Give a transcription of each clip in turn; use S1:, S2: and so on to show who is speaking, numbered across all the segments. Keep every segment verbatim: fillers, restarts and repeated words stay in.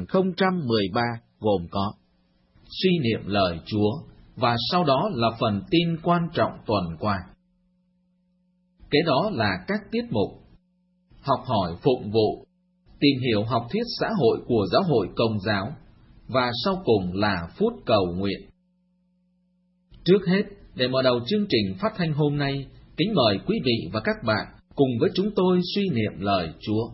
S1: không một ba gồm có suy niệm lời Chúa, và sau đó là phần tin quan trọng tuần qua. Kế đó là các tiết mục: học hỏi phụng vụ, tìm hiểu học thuyết xã hội của giáo hội Công giáo, và sau cùng là phút cầu nguyện. Trước hết, để mở đầu chương trình phát thanh hôm nay, kính mời quý vị và các bạn cùng với chúng tôi suy niệm lời Chúa.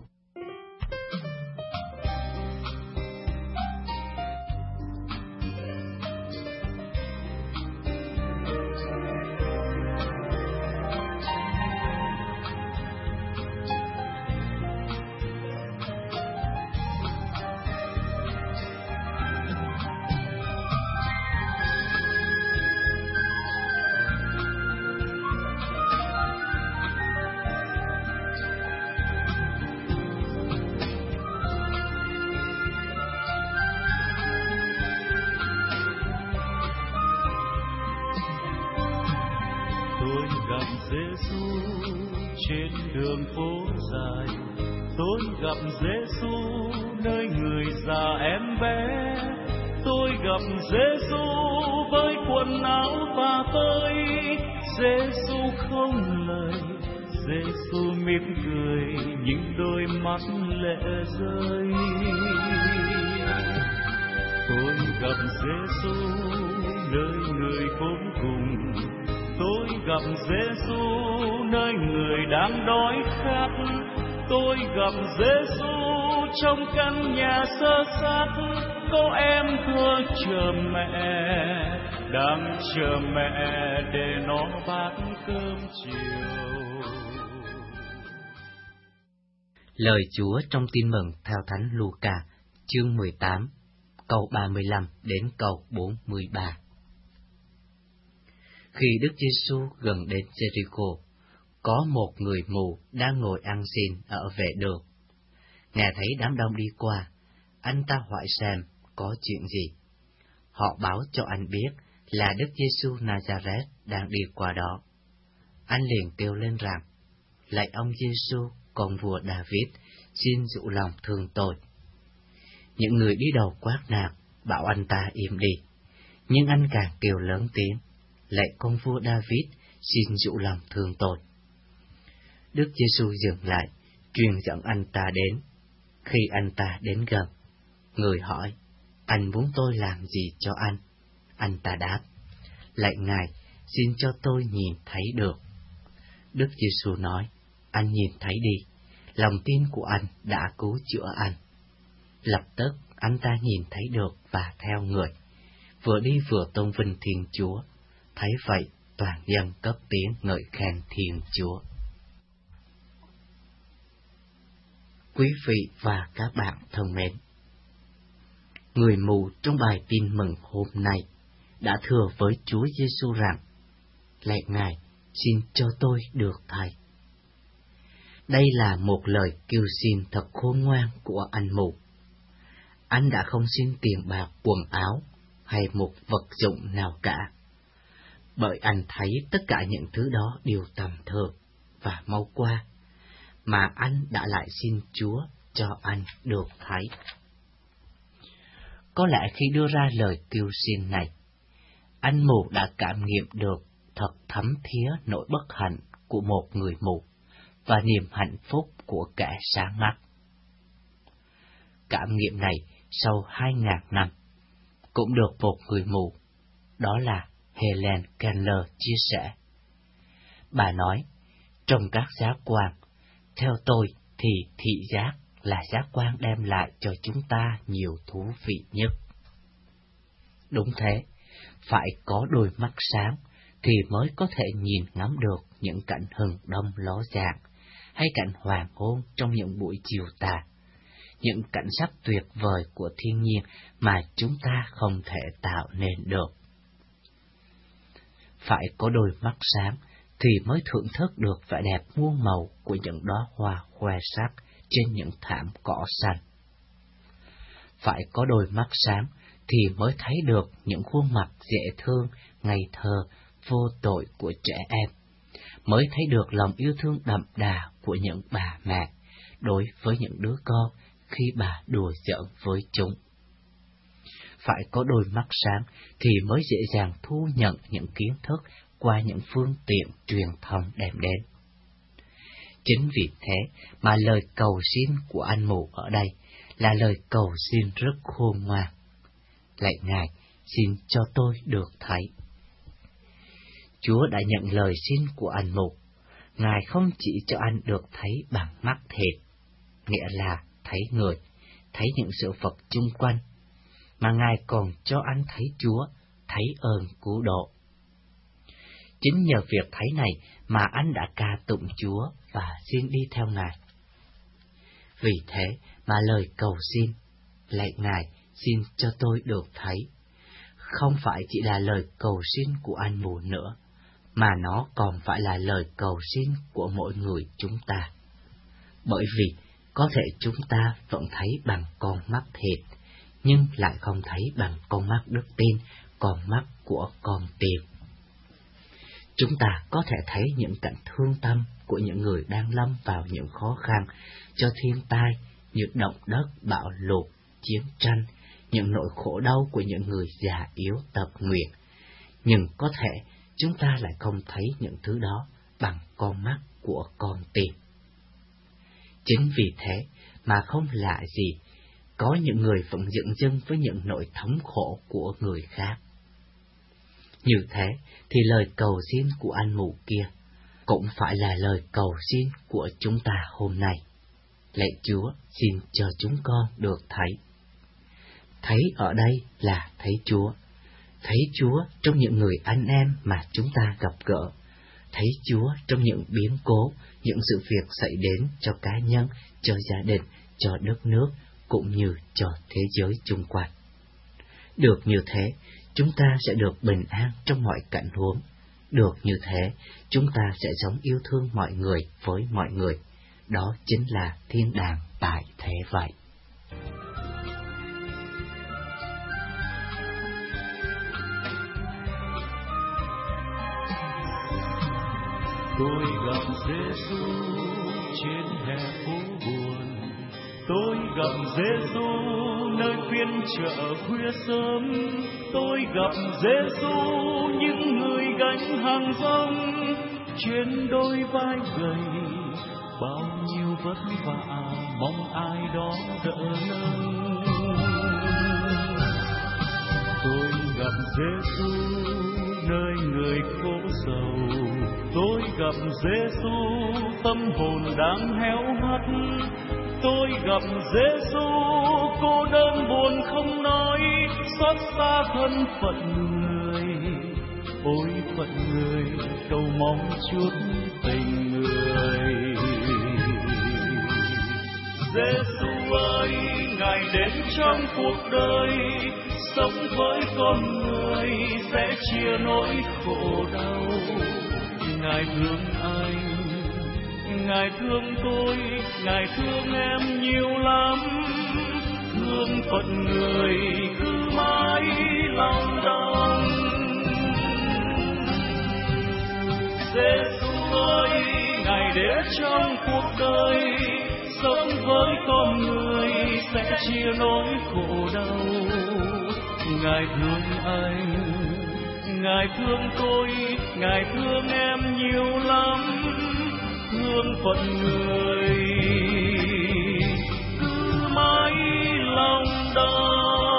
S2: Giêsu trên đường phố dài, tôi gặp Giêsu nơi người già em bé. Tôi gặp Giêsu với quần áo và vơi, Giêsu không lời, Giêsu mỉm cười, những đôi mắt lệ rơi. Tôi gặp Giêsu nơi người khốn cùng, tôi gặp Giêsu nơi người đang đói khát. Tôi gặp Giêsu trong căn nhà sơ xác, có em thơ chờ mẹ, đang chờ mẹ để nó bát cơm chiều.
S3: Lời Chúa trong Tin mừng theo Thánh Luca, chương mười tám, câu ba mươi lăm đến câu bốn mươi ba. Khi Đức Giêsu gần đến Jericho, có một người mù đang ngồi ăn xin ở vệ đường. Nghe thấy đám đông đi qua, anh ta hỏi xem có chuyện gì. Họ báo cho anh biết là Đức Giêsu Nazareth đang đi qua đó. Anh liền kêu lên rằng: lạy ông Giêsu, con vua David, xin dịu lòng thương tôi. Những người đi đầu quát nạt, bảo anh ta im đi, nhưng anh càng kêu lớn tiếng: lạy con vua David, xin dịu lòng thương tôi. Đức Giêsu dừng lại, truyền dẫn anh ta đến. Khi anh ta đến gần, người hỏi: anh muốn tôi làm gì cho anh? Anh ta đáp: lạy Ngài, xin cho tôi nhìn thấy được. Đức Giêsu nói: anh nhìn thấy đi, lòng tin của anh đã cứu chữa anh. Lập tức anh ta nhìn thấy được và theo người, vừa đi vừa tôn vinh Thiên Chúa. Thấy vậy, toàn dân cất tiếng ngợi khen Thiên Chúa. Quý vị và các bạn thân mến, người mù trong bài tin mừng hôm nay đã thưa với Chúa Giêsu rằng: lạy Ngài, xin cho tôi được thấy. Đây là một lời kêu xin thật khôn ngoan của anh mù. Anh đã không xin tiền bạc, quần áo hay một vật dụng nào cả, bởi anh thấy tất cả những thứ đó đều tầm thường và mau qua, mà anh đã lại xin Chúa cho anh được thấy. Có lẽ khi đưa ra lời kêu xin này, anh mù đã cảm nghiệm được thật thấm thía nỗi bất hạnh của một người mù và niềm hạnh phúc của kẻ sáng mắt. Cảm nghiệm này sau hai ngàn năm cũng được một người mù, đó là Helen Keller chia sẻ. Bà nói: trong các giác quan, theo tôi thì thị giác là giác quan đem lại cho chúng ta nhiều thú vị nhất. Đúng thế, phải có đôi mắt sáng thì mới có thể nhìn ngắm được những cảnh hừng đông ló dạng, hay cảnh hoàng hôn trong những buổi chiều tà, những cảnh sắc tuyệt vời của thiên nhiên mà chúng ta không thể tạo nên được. Phải có đôi mắt sáng thì mới thưởng thức được vẻ đẹp muôn màu của những đóa hoa khoe sắc trên những thảm cỏ xanh. Phải có đôi mắt sáng thì mới thấy được những khuôn mặt dễ thương, ngây thơ, vô tội của trẻ em, mới thấy được lòng yêu thương đậm đà của những bà mẹ đối với những đứa con khi bà đùa giỡn với chúng. Phải có đôi mắt sáng thì mới dễ dàng thu nhận những kiến thức qua những phương tiện truyền thông đem đến. Chính vì thế mà lời cầu xin của anh mù ở đây là lời cầu xin rất khôn ngoan. Lạy Ngài, xin cho tôi được thấy. Chúa đã nhận lời xin của anh mù. Ngài không chỉ cho anh được thấy bằng mắt thịt, nghĩa là thấy người, thấy những sự vật chung quanh, mà Ngài còn cho anh thấy Chúa, thấy ơn cứu độ. Chính nhờ việc thấy này mà anh đã ca tụng Chúa và xin đi theo Ngài. Vì thế mà lời cầu xin, lạy Ngài, xin cho tôi được thấy, không phải chỉ là lời cầu xin của anh mù nữa, mà nó còn phải là lời cầu xin của mỗi người chúng ta. Bởi vì có thể chúng ta vẫn thấy bằng con mắt thịt, nhưng lại không thấy bằng con mắt đức tin, con mắt của con tim. Chúng ta có thể thấy những cảnh thương tâm của những người đang lâm vào những khó khăn cho thiên tai như động đất, bão lụt, chiến tranh, những nỗi khổ đau của những người già yếu tật nguyền. Nhưng có thể chúng ta lại không thấy những thứ đó bằng con mắt của con tim. Chính vì thế mà không lạ gì có những người vẫn dửng dưng với những nỗi thống khổ của người khác. Như thế thì lời cầu xin của anh mù kia cũng phải là lời cầu xin của chúng ta hôm nay. Lạy Chúa, xin cho chúng con được thấy. Thấy ở đây là thấy Chúa. Thấy Chúa trong những người anh em mà chúng ta gặp gỡ. Thấy Chúa trong những biến cố, những sự việc xảy đến cho cá nhân, cho gia đình, cho đất nước, cũng như cho thế giới chung quanh. Được như thế, chúng ta sẽ được bình an trong mọi cảnh huống. Được như thế, chúng ta sẽ sống yêu thương mọi người với mọi người. Đó chính là thiên đàng tại thế vậy.
S2: Tôi gặp Giêsu trên hè phố buồn. Tôi gặp Giêsu nơi phiên chợ khuya sớm. Tôi gặp Giêsu những người gánh hàng rong, trên đôi vai gầy bao nhiêu vất vả, mong ai đó đỡ nâng. Tôi gặp Giêsu nơi người khổ sầu. Tôi gặp Giêsu tâm hồn đang héo hắt. Tôi gặp Giêsu cô đơn buồn không nói, xót xa thân phận người. Ôi phận người cầu mong chút tình người. Giêsu ơi, Ngài đến trong cuộc đời, sống với con người sẽ chia nỗi khổ đau. Ngài thương anh, Ngài thương tôi, Ngài thương em nhiều lắm. Thương phận người cứ mãi lòng đong. Giêsu ơi, Ngài đến trong cuộc đời, sống với con người sẽ chia nỗi khổ đau. Ngài thương anh, Ngài thương tôi, Ngài thương em nhiều lắm. Thương phận người cứ mãi lòng đau.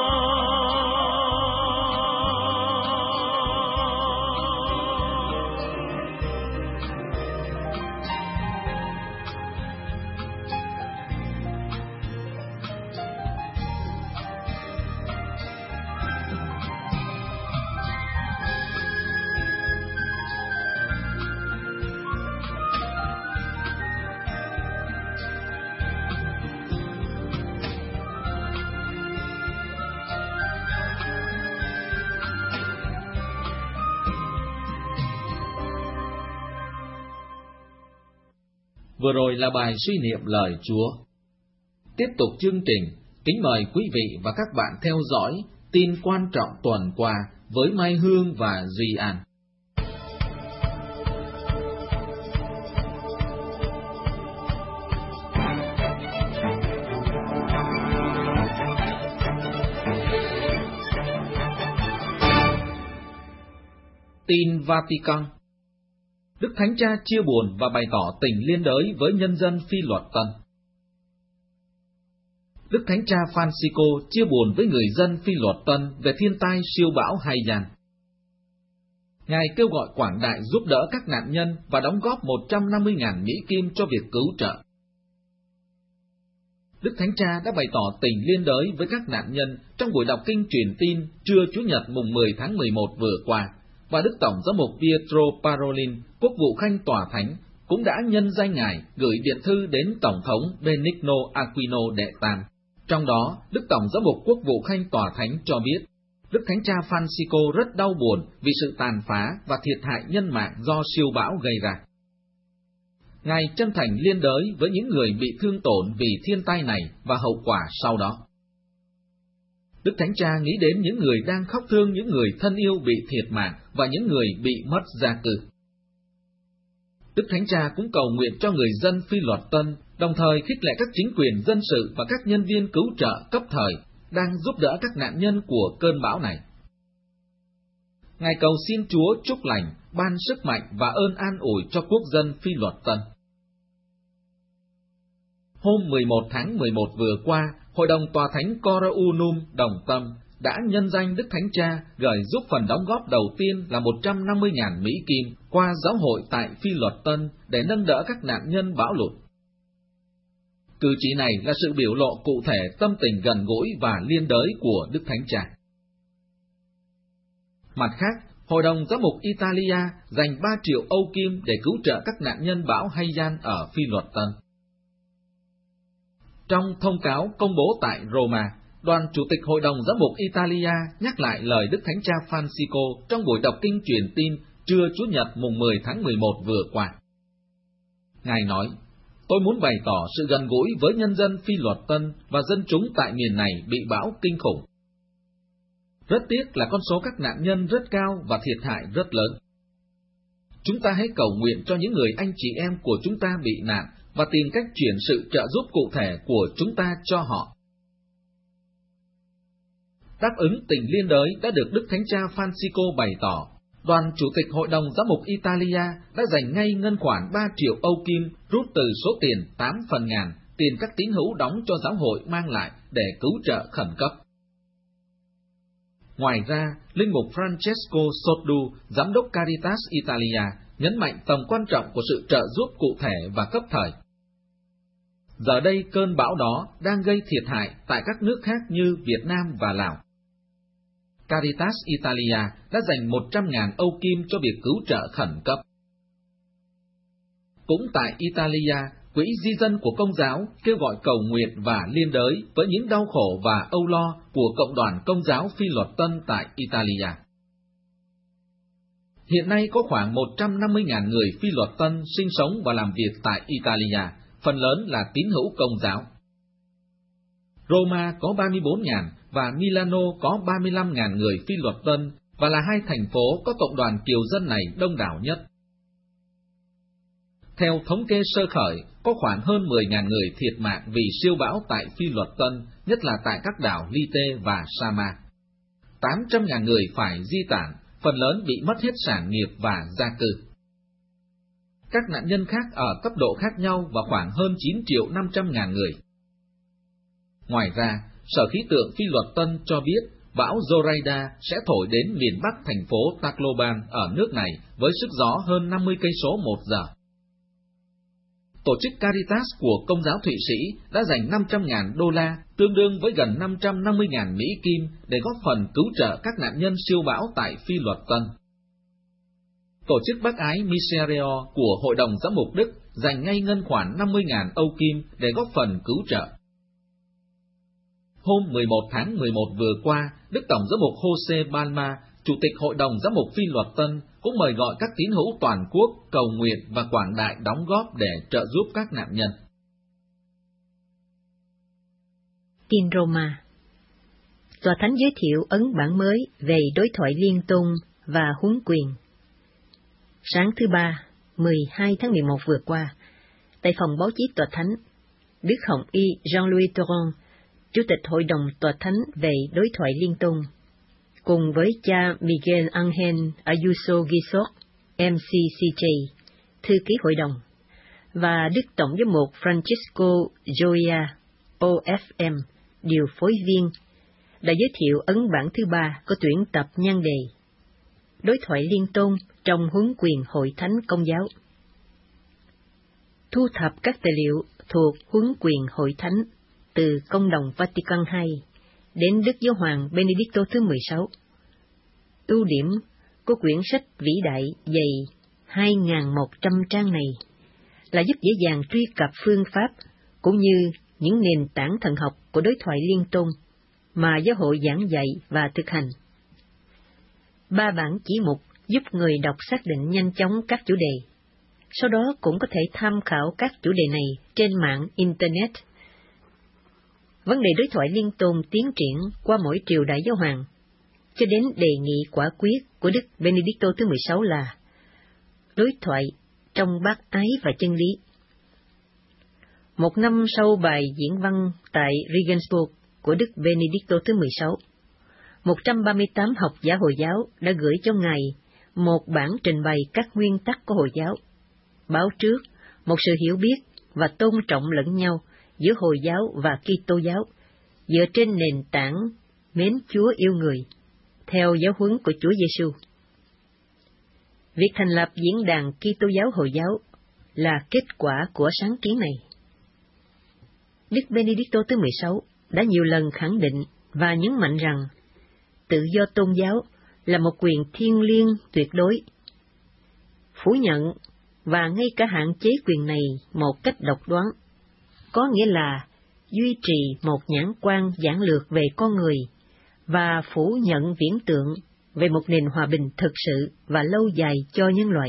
S1: Vừa rồi là bài suy niệm lời Chúa. Tiếp tục chương trình, kính mời quý vị và các bạn theo dõi tin quan trọng tuần qua với Mai Hương và Duy An. Tin Vatican. Đức Thánh Cha chia buồn và bày tỏ tình liên đới với nhân dân Phi Luật Tân. Đức Thánh Cha Francisco chia buồn với người dân Phi Luật Tân về thiên tai siêu bão Haiyan. Ngài kêu gọi quảng đại giúp đỡ các nạn nhân và đóng góp một trăm năm mươi nghìn Mỹ Kim cho việc cứu trợ. Đức Thánh Cha đã bày tỏ tình liên đới với các nạn nhân trong buổi đọc kinh truyền tin trưa Chủ nhật mùng mười tháng mười một vừa qua, và Đức Tổng giám mục Pietro Parolin, quốc vụ khanh tòa thánh, cũng đã nhân danh Ngài gửi điện thư đến Tổng thống Benigno Aquino đệ tam. Trong đó, Đức Tổng giám mục quốc vụ khanh tòa thánh cho biết, Đức Thánh Cha Francisco rất đau buồn vì sự tàn phá và thiệt hại nhân mạng do siêu bão gây ra. Ngài chân thành liên đới với những người bị thương tổn vì thiên tai này và hậu quả sau đó. Đức Thánh Cha nghĩ đến những người đang khóc thương những người thân yêu bị thiệt mạng và những người bị mất gia cư. Đức Thánh Cha cũng cầu nguyện cho người dân Phi Luật Tân, đồng thời khích lệ các chính quyền dân sự và các nhân viên cứu trợ cấp thời đang giúp đỡ các nạn nhân của cơn bão này. Ngài cầu xin Chúa chúc lành, ban sức mạnh và ơn an ủi cho quốc dân Phi Luật Tân. Hôm mười một tháng mười một vừa qua, Hội đồng Tòa Thánh Cora Unum Đồng Tâm đã nhân danh Đức Thánh Cha gửi giúp phần đóng góp đầu tiên là một trăm năm mươi nghìn Mỹ Kim qua giáo hội tại Phi Luật Tân để nâng đỡ các nạn nhân bão lụt. Cử chỉ này là sự biểu lộ cụ thể tâm tình gần gũi và liên đới của Đức Thánh Cha. Mặt khác, Hội đồng Giám mục Italia dành ba triệu Âu Kim để cứu trợ các nạn nhân bão Haiyan ở Phi Luật Tân. Trong thông cáo công bố tại Roma, đoàn Chủ tịch Hội đồng Giám mục Italia nhắc lại lời Đức Thánh Cha Francisco trong buổi đọc kinh truyền tin trưa Chủ nhật mùng mười tháng mười một vừa qua. Ngài nói, tôi muốn bày tỏ sự gần gũi với nhân dân Phi Luật Tân và dân chúng tại miền này bị bão kinh khủng. Rất tiếc là con số các nạn nhân rất cao và thiệt hại rất lớn. Chúng ta hãy cầu nguyện cho những người anh chị em của chúng ta bị nạn và tìm cách chuyển sự trợ giúp cụ thể của chúng ta cho họ. Đáp ứng tình liên đới đã được Đức Thánh Cha Francisco bày tỏ, đoàn Chủ tịch Hội đồng Giám mục Italia đã dành ngay ngân khoản ba triệu Âu Kim rút từ số tiền tám phần ngàn tiền các tín hữu đóng cho giáo hội mang lại để cứu trợ khẩn cấp. Ngoài ra, Linh mục Francesco Soddu, Giám đốc Caritas Italia, nhấn mạnh tầm quan trọng của sự trợ giúp cụ thể và cấp thời. Giờ đây cơn bão đó đang gây thiệt hại tại các nước khác như Việt Nam và Lào. Caritas Italia đã dành một trăm nghìn Âu Kim cho việc cứu trợ khẩn cấp. Cũng tại Italia, Quỹ Di dân của Công giáo kêu gọi cầu nguyện và liên đới với những đau khổ và âu lo của cộng đoàn Công giáo Phi Luật Tân tại Italia. Hiện nay có khoảng một trăm năm mươi nghìn người Phi Luật Tân sinh sống và làm việc tại Italia, phần lớn là tín hữu Công giáo. Roma có ba mươi bốn nghìn và Milano có ba mươi lăm nghìn người Phi Luật Tân và là hai thành phố có cộng đoàn kiều dân này đông đảo nhất. Theo thống kê sơ khởi, có khoảng hơn mười nghìn người thiệt mạng vì siêu bão tại Phi Luật Tân, nhất là tại các đảo Leyte và Sama. tám trăm nghìn người phải di tản, phần lớn bị mất hết sản nghiệp và gia cư. Các nạn nhân khác ở cấp độ khác nhau và khoảng hơn chín triệu năm trăm nghìn người. Ngoài ra, Sở Khí tượng Phi Luật Tân cho biết bão Zoraida sẽ thổi đến miền bắc thành phố Tacloban ở nước này với sức gió hơn năm mươi cây số một giờ. Tổ chức Caritas của Công giáo Thụy Sĩ đã dành năm trăm nghìn đô la, tương đương với gần năm trăm năm mươi nghìn Mỹ Kim, để góp phần cứu trợ các nạn nhân siêu bão tại Phi Luật Tân. Tổ chức Bác ái Miserio của Hội đồng Giám mục Đức dành ngay ngân khoản năm mươi nghìn Âu Kim để góp phần cứu trợ. Hôm mười một tháng mười một vừa qua, Đức Tổng giám mục Jose Balma, Chủ tịch Hội đồng Giám mục Phi Luật Tân, cũng mời gọi các tín hữu toàn quốc cầu nguyện và quảng đại đóng góp để trợ giúp các nạn nhân.
S4: Tin Roma. Tòa Thánh giới thiệu ấn bản mới về đối thoại liên tôn và huấn quyền. Sáng thứ Ba, mười hai tháng mười một vừa qua, tại phòng báo chí Tòa Thánh, Đức Hồng Y Jean-Louis Thoron, Chủ tịch Hội đồng Tòa Thánh về đối thoại liên tôn, cùng với cha Miguel Ángel Ayuso Guizot, em xê xê jê, thư ký hội đồng, và Đức Tổng giám mục Francisco Joya, ô ép em, điều phối viên, đã giới thiệu ấn bản thứ ba có tuyển tập nhan đề Đối thoại liên tôn trong huấn quyền Hội Thánh Công giáo. Thu thập các tài liệu thuộc huấn quyền Hội Thánh từ Công đồng Vatican hai đến Đức Giáo hoàng Benedicto thứ mười sáu. Ưu điểm của quyển sách vĩ đại dày hai nghìn một trăm trang này là giúp dễ dàng truy cập phương pháp cũng như những nền tảng thần học của đối thoại liên tôn mà giáo hội giảng dạy và thực hành. Ba bản chỉ mục giúp người đọc xác định nhanh chóng các chủ đề. Sau đó cũng có thể tham khảo các chủ đề này trên mạng Internet. Vấn đề đối thoại liên tôn tiến triển qua mỗi triều đại giáo hoàng, cho đến đề nghị quả quyết của Đức Benedicto thứ mười sáu là đối thoại trong bác ái và chân lý. Một năm sau bài diễn văn tại Regensburg của Đức Benedicto thứ mười sáu, một trăm ba mươi tám học giả Hồi giáo đã gửi cho Ngài một bản trình bày các nguyên tắc của Hồi giáo, báo trước một sự hiểu biết và tôn trọng lẫn nhau giữa Hồi giáo và Kitô giáo, dựa trên nền tảng mến Chúa yêu người, theo giáo huấn của Chúa Giêsu. Việc thành lập diễn đàn Kitô giáo Hồi giáo là kết quả của sáng kiến này. Đức Benedicto thứ mười sáu đã nhiều lần khẳng định và nhấn mạnh rằng tự do tôn giáo là một quyền thiêng liêng tuyệt đối. Phủ nhận và ngay cả hạn chế quyền này một cách độc đoán, có nghĩa là duy trì một nhãn quan giản lược về con người và phủ nhận viễn tượng về một nền hòa bình thực sự và lâu dài cho nhân loại.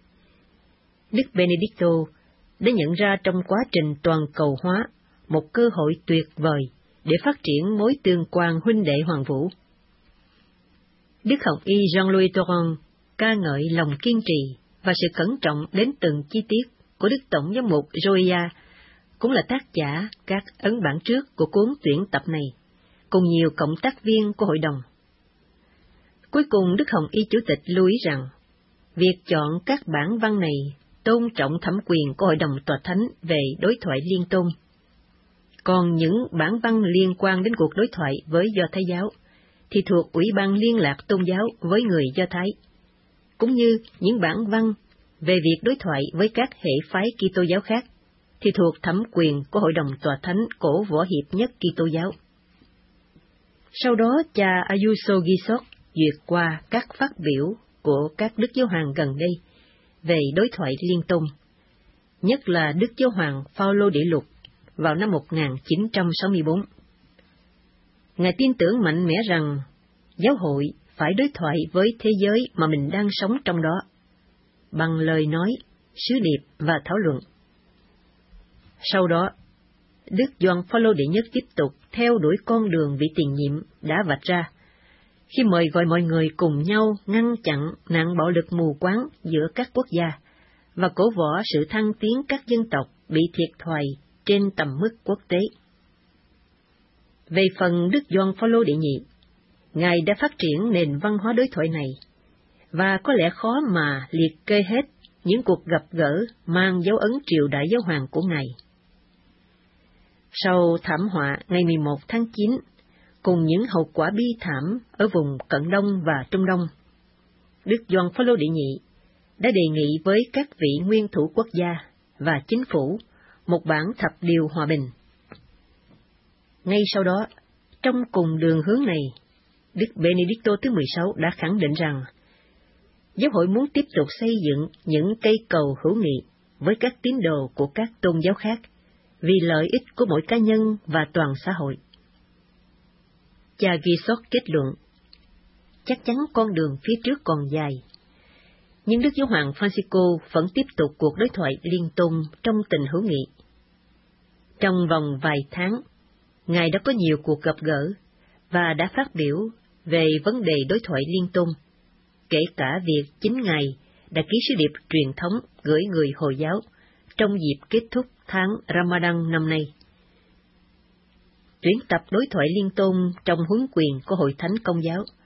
S4: Đức Benedicto đã nhận ra trong quá trình toàn cầu hóa một cơ hội tuyệt vời để phát triển mối tương quan huynh đệ hoàng vũ. Đức học y Jean-Louis Tauran ca ngợi lòng kiên trì và sự cẩn trọng đến từng chi tiết của Đức Tổng giám mục Joya, cũng là tác giả các ấn bản trước của cuốn tuyển tập này, cùng nhiều cộng tác viên của hội đồng. Cuối cùng, Đức Hồng Y Chủ tịch lưu ý rằng, việc chọn các bản văn này tôn trọng thẩm quyền của Hội đồng Tòa Thánh về đối thoại liên tôn. Còn những bản văn liên quan đến cuộc đối thoại với Do Thái giáo thì thuộc Ủy ban Liên lạc Tôn giáo với người Do Thái, cũng như những bản văn về việc đối thoại với các hệ phái Kitô giáo khác thì thuộc thẩm quyền của Hội đồng Tòa Thánh cổ võ hiệp nhất Kitô giáo. Sau đó, cha Ayuso Guizot duyệt qua các phát biểu của các Đức Giáo hoàng gần đây về đối thoại liên tôn, nhất là Đức Giáo hoàng Phaolô Đệ Lục vào năm một nghìn chín trăm sáu mươi tư. Ngài tin tưởng mạnh mẽ rằng giáo hội phải đối thoại với thế giới mà mình đang sống trong đó, bằng lời nói, sứ điệp và thảo luận. Sau đó, Đức Gioan Phaolô đệ nhất tiếp tục theo đuổi con đường vị tiền nhiệm đã vạch ra, khi mời gọi mọi người cùng nhau ngăn chặn nạn bạo lực mù quáng giữa các quốc gia và cổ võ sự thăng tiến các dân tộc bị thiệt thòi trên tầm mức quốc tế. Về phần Đức Gioan Phaolô đệ nhị, Ngài đã phát triển nền văn hóa đối thoại này, và có lẽ khó mà liệt kê hết những cuộc gặp gỡ mang dấu ấn triều đại giáo hoàng của Ngài. Sau thảm họa ngày mười một tháng chín, cùng những hậu quả bi thảm ở vùng Cận Đông và Trung Đông, Đức Gioan Phaolô đệ nhị đã đề nghị với các vị nguyên thủ quốc gia và chính phủ một bản thập điều hòa bình. Ngay sau đó, trong cùng đường hướng này, Đức Benedicto thứ mười sáu đã khẳng định rằng giáo hội muốn tiếp tục xây dựng những cây cầu hữu nghị với các tín đồ của các tôn giáo khác vì lợi ích của mỗi cá nhân và toàn xã hội. Cha Guizot kết luận, chắc chắn con đường phía trước còn dài, nhưng Đức Giáo hoàng Francisco vẫn tiếp tục cuộc đối thoại liên tôn trong tình hữu nghị. Trong vòng vài tháng, Ngài đã có nhiều cuộc gặp gỡ và đã phát biểu về vấn đề đối thoại liên tôn, kể cả việc chính Ngài đã ký sứ điệp truyền thống gửi người Hồi giáo trong dịp kết thúc tháng Ramadan năm nay. Tuyển tập đối thoại liên tôn trong huấn quyền của Hội Thánh Công giáo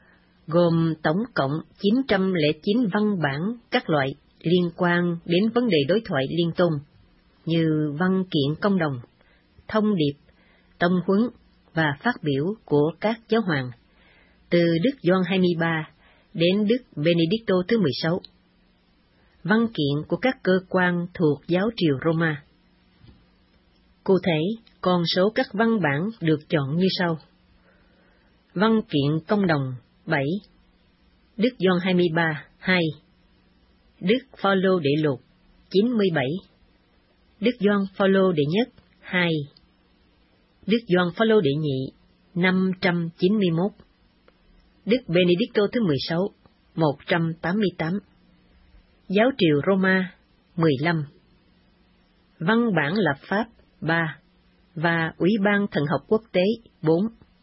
S4: gồm tổng cộng chín trăm lẻ chín văn bản các loại liên quan đến vấn đề đối thoại liên tôn, như văn kiện công đồng, thông điệp, tông huấn và phát biểu của các giáo hoàng, từ Đức Gioan hai mươi ba đến Đức Benedicto thứ mười sáu, văn kiện của các cơ quan thuộc giáo triều Roma. Cụ thể, con số các văn bản được chọn như sau. Văn kiện công đồng bảy, Đức Gioan hai mươi ba hai, Đức Phaolô đệ lục chín mươi bảy, Đức Gioan Phaolô đệ nhất hai, Đức Gioan Phaolô đệ nhị năm trăm chín mươi mốt, Đức Benedicto thứ mười sáu một trăm tám mươi tám, giáo triều Roma mười lăm, văn bản lập pháp ba và Ủy ban Thần học Quốc tế bốn.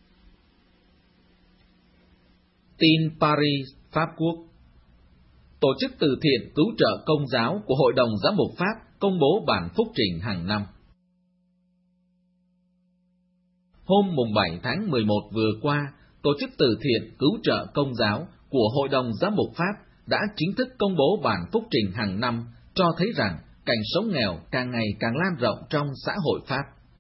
S1: Tin Paris, Pháp Quốc. Tổ chức từ thiện cứu trợ Công giáo của Hội đồng Giám mục Pháp công bố bản phúc trình hàng năm. Hôm mùng bảy tháng mười một vừa qua, Tổ chức từ thiện cứu trợ Công giáo của Hội đồng Giám mục Pháp đã chính thức công bố bản phúc trình hàng năm, cho thấy rằng cảnh sống nghèo càng ngày càng lan rộng trong xã hội Pháp.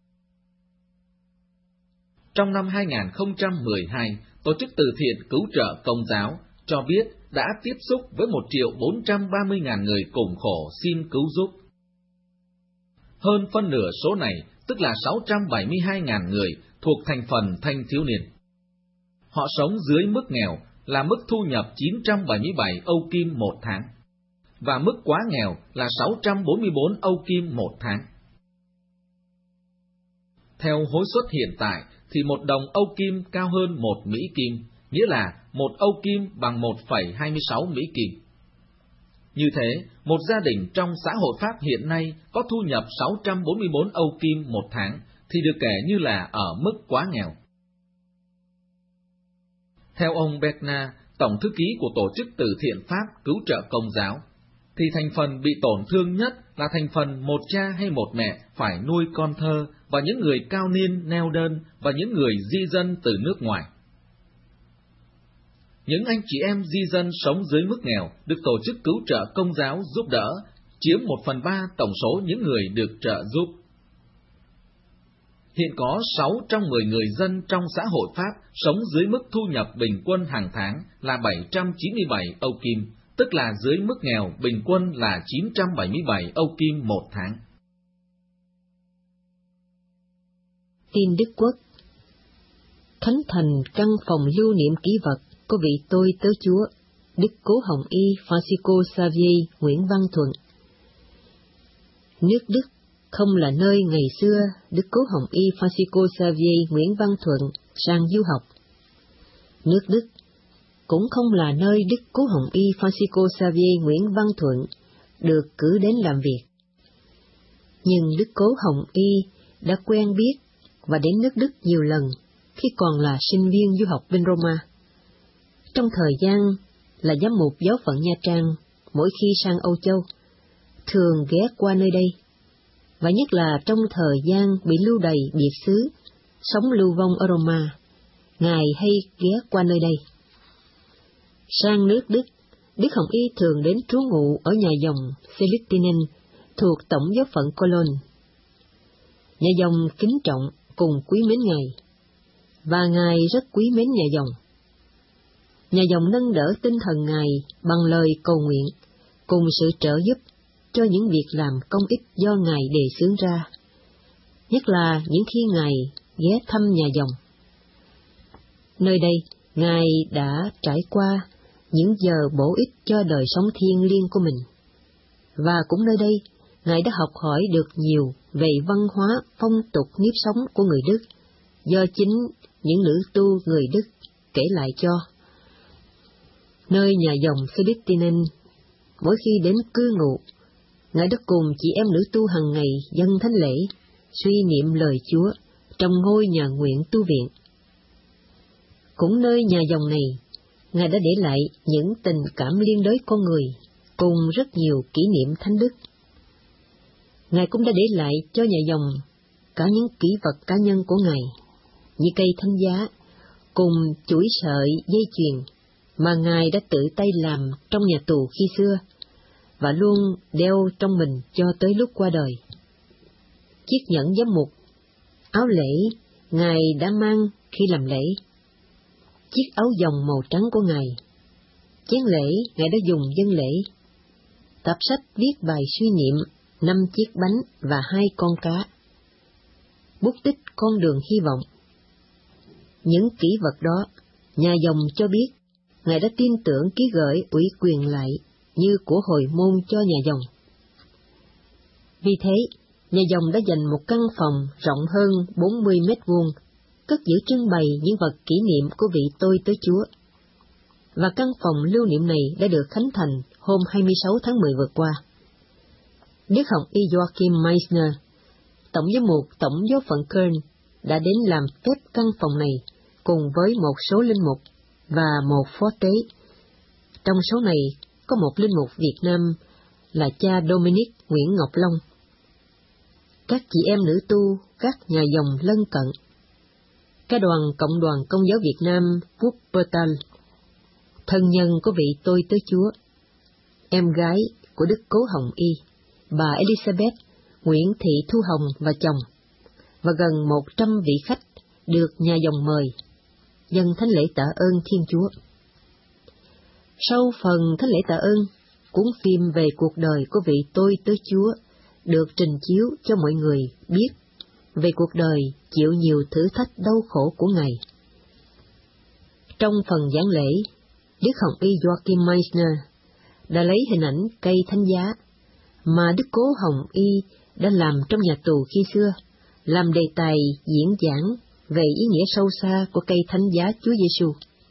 S1: Trong năm hai nghìn không trăm mười hai, Tổ chức từ thiện cứu trợ Công giáo cho biết đã tiếp xúc với một triệu bốn trăm ba mươi ngàn người cùng khổ xin cứu giúp. Hơn phân nửa số này, tức là sáu trăm bảy mươi hai ngàn người, thuộc thành phần thanh thiếu niên. Họ sống dưới mức nghèo là mức thu nhập chín trăm bảy mươi bảy Âu Kim một tháng, và mức quá nghèo là sáu trăm bốn mươi bốn Âu Kim một tháng. Theo hối suất hiện tại, thì một đồng Âu Kim cao hơn một Mỹ Kim, nghĩa là một Âu Kim bằng một phẩy hai mươi sáu Mỹ Kim. Như thế, một gia đình trong xã hội Pháp hiện nay có thu nhập sáu trăm bốn mươi bốn Âu Kim một tháng, thì được kể như là ở mức quá nghèo. Theo ông Bernard, Tổng thư ký của Tổ chức từ thiện Pháp cứu trợ Công giáo, thì thành phần bị tổn thương nhất là thành phần một cha hay một mẹ phải nuôi con thơ, và những người cao niên neo đơn, và những người di dân từ nước ngoài. Những anh chị em di dân sống dưới mức nghèo được Tổ chức cứu trợ Công giáo giúp đỡ, chiếm một phần ba tổng số những người được trợ giúp. Hiện có sáu trong mười người dân trong xã hội Pháp sống dưới mức thu nhập bình quân hàng tháng là bảy trăm chín mươi bảy Âu Kim, tức là dưới mức nghèo bình quân là chín trăm bảy mươi bảy Âu Kim một tháng.
S4: Tin Đức Quốc. Khánh thành căn phòng lưu niệm kỷ vật có vị tôi tớ Chúa, Đức Cố Hồng Y Francisco Xavier Nguyễn Văn Thuận. Nước Đức không là nơi ngày xưa Đức Cố Hồng Y Francisco Xavier Nguyễn Văn Thuận sang du học. Nước Đức cũng không là nơi Đức Cố Hồng Y Francisco Xavier Nguyễn Văn Thuận được cử đến làm việc. Nhưng Đức Cố Hồng Y đã quen biết và đến nước Đức nhiều lần khi còn là sinh viên du học bên Roma. Trong thời gian là giám mục giáo phận Nha Trang, mỗi khi sang Âu Châu, thường ghé qua nơi đây, và nhất là trong thời gian bị lưu đày biệt xứ, sống lưu vong ở Roma, Ngài hay ghé qua nơi đây. Sang nước Đức, Đức Hồng Y thường đến trú ngụ ở nhà dòng Celestinen thuộc Tổng giáo phận Cologne. Nhà dòng kính trọng cùng quý mến Ngài, và Ngài rất quý mến nhà dòng. Nhà dòng nâng đỡ tinh thần Ngài bằng lời cầu nguyện, cùng sự trợ giúp cho những việc làm công ích do Ngài đề xướng ra, nhất là những khi Ngài ghé thăm nhà dòng. Nơi đây, Ngài đã trải qua những giờ bổ ích cho đời sống thiêng liêng của mình, và cũng nơi đây, Ngài đã học hỏi được nhiều về văn hóa, phong tục, nếp sống của người Đức, do chính những nữ tu người Đức kể lại cho. Nơi nhà dòng Celestinen, mỗi khi đến cư ngụ, Ngài đã cùng chị em nữ tu hàng ngày dâng thánh lễ, suy niệm lời Chúa trong ngôi nhà nguyện tu viện. Cũng nơi nhà dòng này, Ngài đã để lại những tình cảm liên đới con người, cùng rất nhiều kỷ niệm thánh đức. Ngài cũng đã để lại cho nhà dòng cả những kỷ vật cá nhân của Ngài, như cây thánh giá, cùng chuỗi sợi dây chuyền, mà Ngài đã tự tay làm trong nhà tù khi xưa, và luôn đeo trong mình cho tới lúc qua đời. Chiếc nhẫn giám mục, áo lễ Ngài đã mang khi làm lễ, chiếc áo dòng màu trắng của Ngài, chén lễ Ngài đã dùng dâng lễ, tập sách viết bài suy niệm, năm chiếc bánh và hai con cá, bút tích con đường hy vọng. Những kỷ vật đó, nhà dòng cho biết Ngài đã tin tưởng ký gửi ủy quyền lại như của hồi môn cho nhà dòng. Vì thế, nhà dòng đã dành một căn phòng rộng hơn bốn mươi mét vuông, cất giữ trưng bày những vật kỷ niệm của vị tôi tớ Chúa. Và căn phòng lưu niệm này đã được khánh thành hôm hai mươi sáu tháng mười vừa qua. Đức Hồng Y Joachim Meissner, Tổng giám mục Tổng giáo phận Köln, đã đến làm phép căn phòng này cùng với một số linh mục và một phó tế. Trong số này có một linh mục Việt Nam là cha Dominic Nguyễn Ngọc Long. Các chị em nữ tu, các nhà dòng lân cận, các đoàn Cộng đoàn Công giáo Việt Nam Wuppertal, thân nhân của vị tôi tớ Chúa, em gái của Đức Cố Hồng Y, bà Elizabeth, Nguyễn Thị Thu Hồng và chồng, và gần một trăm vị khách được nhà dòng mời, dâng thánh lễ tạ ơn Thiên Chúa. Sau phần thánh lễ tạ ơn, cuốn phim về cuộc đời của vị tôi tớ Chúa được trình chiếu cho mọi người biết về cuộc đời chịu nhiều thử thách đau khổ của Ngài. Trong phần giảng lễ, Đức Hồng Y Joachim Meissner đã lấy hình ảnh cây thánh giá mà Đức Cố Hồng Y đã làm trong nhà tù khi xưa, làm đề tài diễn giảng về ý nghĩa sâu xa của cây thánh giá Chúa Giêsu.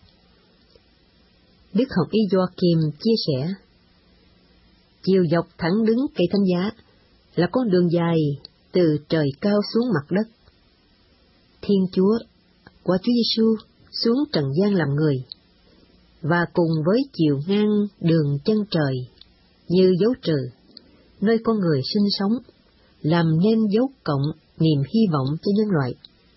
S4: Đức Hồng Y Joachim chia sẻ, chiều dọc thẳng đứng cây thánh giá là con đường dài từ trời cao xuống mặt đất. Thiên Chúa qua Chúa Giêsu xuống trần gian làm người, và cùng với chiều ngang đường chân trời như dấu trừ, nơi con người sinh sống, làm nên dấu cộng niềm hy vọng cho nhân loại.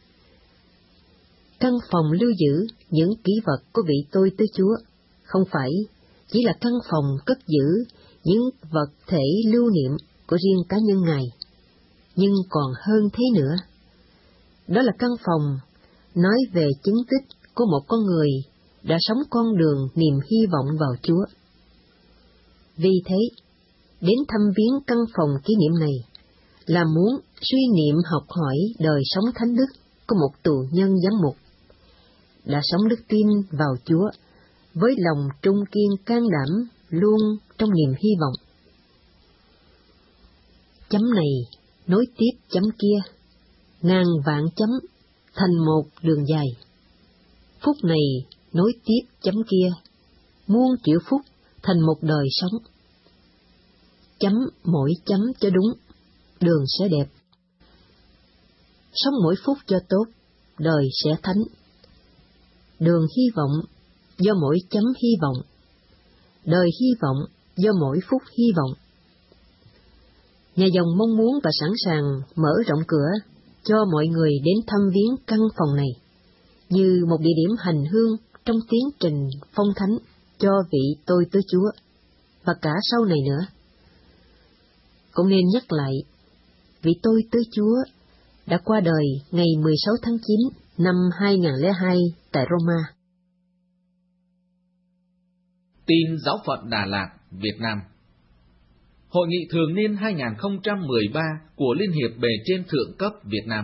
S4: Căn phòng lưu giữ những kỷ vật của vị tôi tớ Chúa không phải chỉ là căn phòng cất giữ những vật thể lưu niệm của riêng cá nhân Ngài, nhưng còn hơn thế nữa. Đó là căn phòng nói về chứng tích của một con người đã sống con đường niềm hy vọng vào Chúa. Vì thế, đến thăm viếng căn phòng kỷ niệm này là muốn suy niệm học hỏi đời sống thánh đức của một tù nhân giám mục, đã sống đức tin vào Chúa với lòng trung kiên can đảm luôn trong niềm hy vọng. Chấm này nối tiếp chấm kia, ngàn vạn chấm thành một đường dài. Phút này nối tiếp chấm kia, muôn triệu phút thành một đời sống. Chấm mỗi chấm cho đúng, đường sẽ đẹp. Sống mỗi phút cho tốt, đời sẽ thánh. Đường hy vọng do mỗi chấm hy vọng, đời hy vọng do mỗi phút hy vọng. Nhà dòng mong muốn và sẵn sàng mở rộng cửa cho mọi người đến thăm viếng căn phòng này, như một địa điểm hành hương trong tiến trình phong thánh cho vị tôi tớ Chúa, và cả sau này nữa. Cũng nên nhắc lại, vị tôi tớ Chúa đã qua đời ngày mười sáu tháng chín năm hai nghìn không trăm lẻ hai tại Roma.
S1: Tin Giáo phận Đà Lạt, Việt Nam. Hội nghị thường niên hai không một ba của Liên hiệp Bề trên Thượng cấp Việt Nam.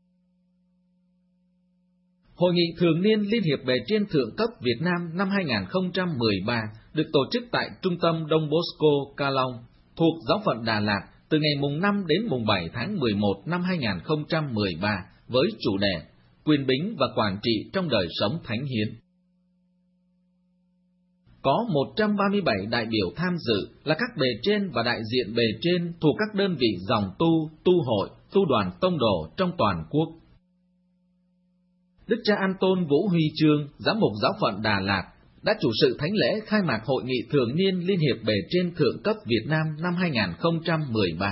S1: Hội nghị thường niên Liên hiệp Bề trên Thượng cấp Việt Nam năm hai không một ba được tổ chức tại Trung tâm Đông Bosco Ca Long, thuộc Giáo phận Đà Lạt từ ngày mùng năm đến mùng bảy tháng mười một năm hai không một ba với chủ đề Quyền bính và quản trị trong đời sống thánh hiến. Có một trăm ba mươi bảy đại biểu tham dự là các bề trên và đại diện bề trên thuộc các đơn vị dòng tu, tu hội, tu đoàn tông đồ trong toàn quốc. Đức cha An-tôn Vũ Huy Chương, Giám mục Giáo phận Đà Lạt, đã chủ sự thánh lễ khai mạc Hội nghị thường niên Liên hiệp Bề trên Thượng cấp Việt Nam năm hai không một ba.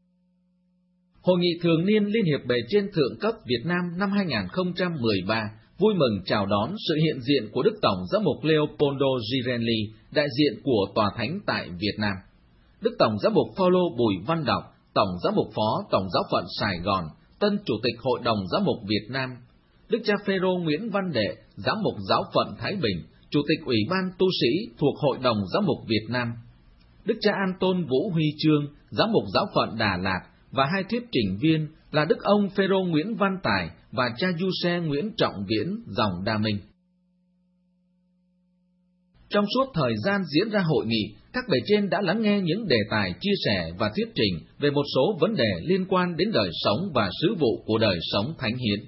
S1: Hội nghị thường niên Liên hiệp Bề trên Thượng cấp Việt Nam năm hai không một ba vui mừng chào đón sự hiện diện của Đức Tổng Giám mục Leopoldo Girelli, đại diện của Tòa Thánh tại Việt Nam. Đức Tổng Giám mục Phaolô Bùi Văn Đọc, Tổng Giám mục Phó Tổng Giáo phận Sài Gòn, Tân Chủ tịch Hội đồng Giám mục Việt Nam, Đức cha Phêrô Nguyễn Văn Đệ, Giám mục Giáo phận Thái Bình, Chủ tịch Ủy ban tu sĩ thuộc Hội đồng Giám mục Việt Nam, Đức cha An Tôn Vũ Huy Chương, Giám mục Giáo phận Đà Lạt và hai thuyết trình viên là Đức ông Phêrô Nguyễn Văn Tài và cha Du-xe Nguyễn Trọng Viễn, dòng Đa Minh. Trong suốt thời gian diễn ra hội nghị, các bề trên đã lắng nghe những đề tài chia sẻ và thuyết trình về một số vấn đề liên quan đến đời sống và sứ vụ của đời sống thánh hiến.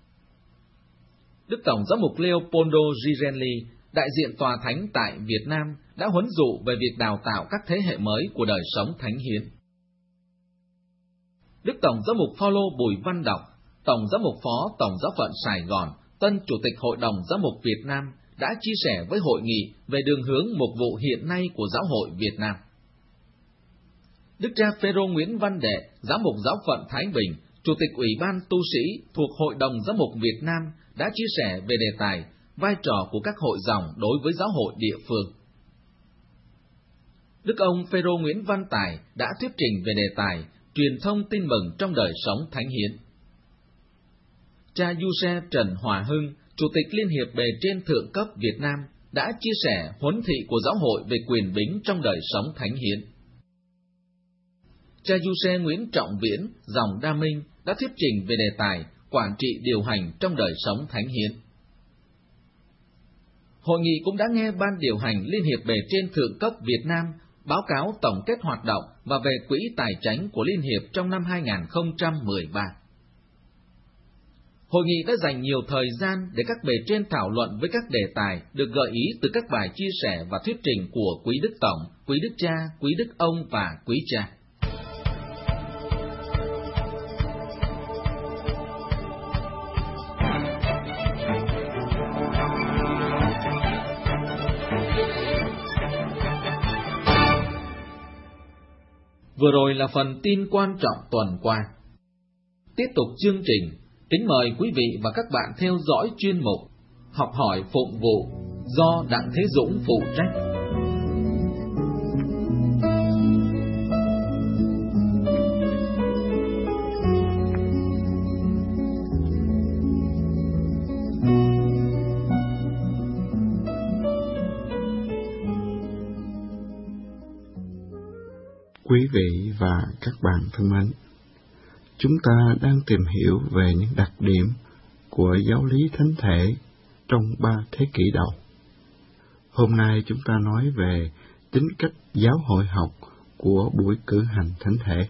S1: Đức Tổng Giám mục Leopoldo Girelli, đại diện Tòa Thánh tại Việt Nam, đã huấn dụ về việc đào tạo các thế hệ mới của đời sống thánh hiến. Đức Tổng Giám mục Phaolô Bùi Văn Đọc, Tổng Giám mục Phó Tổng Giáo phận Sài Gòn, Tân Chủ tịch Hội đồng Giám mục Việt Nam, đã chia sẻ với hội nghị về đường hướng mục vụ hiện nay của Giáo hội Việt Nam. Đức cha Phêrô Nguyễn Văn Đệ, Giám mục Giáo phận Thái Bình, Chủ tịch Ủy ban tu sĩ thuộc Hội đồng Giám mục Việt Nam, đã chia sẻ về đề tài vai trò của các hội dòng đối với giáo hội địa phương. Đức ông Phêrô Nguyễn Văn Tài đã thuyết trình về đề tài truyền thông tin mừng trong đời sống thánh hiến. Cha Du-xe Trần Hòa Hưng, Chủ tịch Liên hiệp Bề trên thượng cấp Việt Nam, đã chia sẻ huấn thị của giáo hội về quyền bính trong đời sống thánh hiến. Cha Du-xe Nguyễn Trọng Viễn, dòng Đa Minh, đã thuyết trình về đề tài quản trị điều hành trong đời sống thánh hiến. Hội nghị cũng đã nghe Ban điều hành Liên hiệp Bề trên thượng cấp Việt Nam báo cáo tổng kết hoạt động và về quỹ tài chánh của Liên hiệp trong năm hai nghìn không trăm mười ba. Hội nghị đã dành nhiều thời gian để các bề trên thảo luận với các đề tài được gợi ý từ các bài chia sẻ và thuyết trình của Quý Đức Tổng, Quý Đức Cha, Quý Đức Ông và Quý Cha. Vừa rồi là phần tin quan trọng tuần qua. Tiếp tục chương trình, kính mời quý vị và các bạn theo dõi chuyên mục Học hỏi phụng vụ do Đặng Thế Dũng phụ trách.
S5: Quý vị và các bạn thân mến, chúng ta đang tìm hiểu về những đặc điểm của giáo lý thánh thể trong ba thế kỷ đầu. Hôm nay chúng ta nói về tính cách giáo hội học của buổi cử hành thánh thể.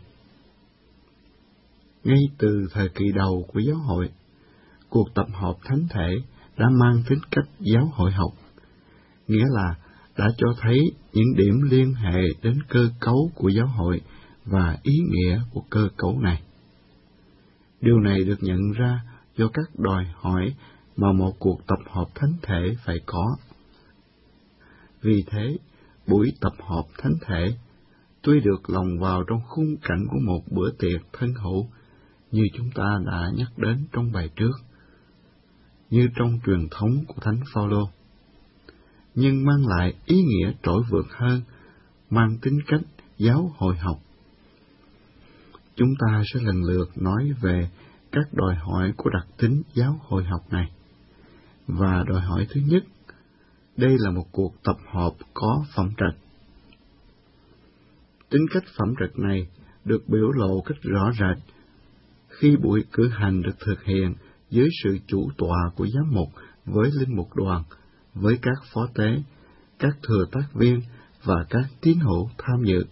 S5: Ngay từ thời kỳ đầu của giáo hội, cuộc tập hợp thánh thể đã mang tính cách giáo hội học, nghĩa là đã cho thấy những điểm liên hệ đến cơ cấu của giáo hội và ý nghĩa của cơ cấu này. Điều này được nhận ra do các đòi hỏi mà một cuộc tập hợp thánh thể phải có. Vì thế, buổi tập hợp thánh thể tuy được lồng vào trong khung cảnh của một bữa tiệc thân hữu, như chúng ta đã nhắc đến trong bài trước, như trong truyền thống của Thánh Phaolô, nhưng mang lại ý nghĩa trỗi vượt hơn, mang tính cách giáo hội học. Chúng ta sẽ lần lượt nói về các đòi hỏi của đặc tính giáo hội học này. Và đòi hỏi thứ nhất, đây là một cuộc tập hợp có phẩm trạch. Tính cách phẩm trạch này được biểu lộ cách rõ rệt khi buổi cử hành được thực hiện dưới sự chủ tọa của giám mục với linh mục đoàn, với các phó tế, các thừa tác viên và các tín hữu tham dự.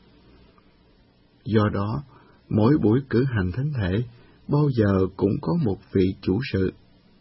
S5: Do đó, mỗi buổi cử hành thánh thể bao giờ cũng có một vị chủ sự.